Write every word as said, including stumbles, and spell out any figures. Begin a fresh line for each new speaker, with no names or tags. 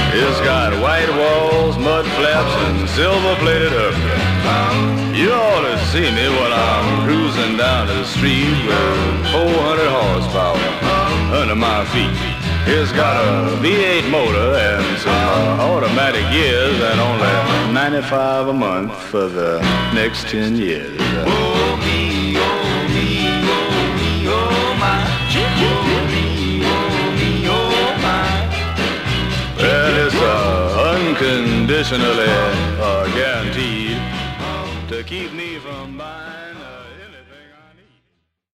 It's got white walls, mud flaps, and silver-plated hubcaps. You ought to see me when I'm cruising down the street with four hundred horsepower under my feet. It's got a V eight motor and some uh, automatic gears and only ninety-five a month for the next ten years.
Oh me, oh me, oh me, oh my. Oh me, oh me, oh my.
Well, it's uh, unconditionally uh, guaranteed.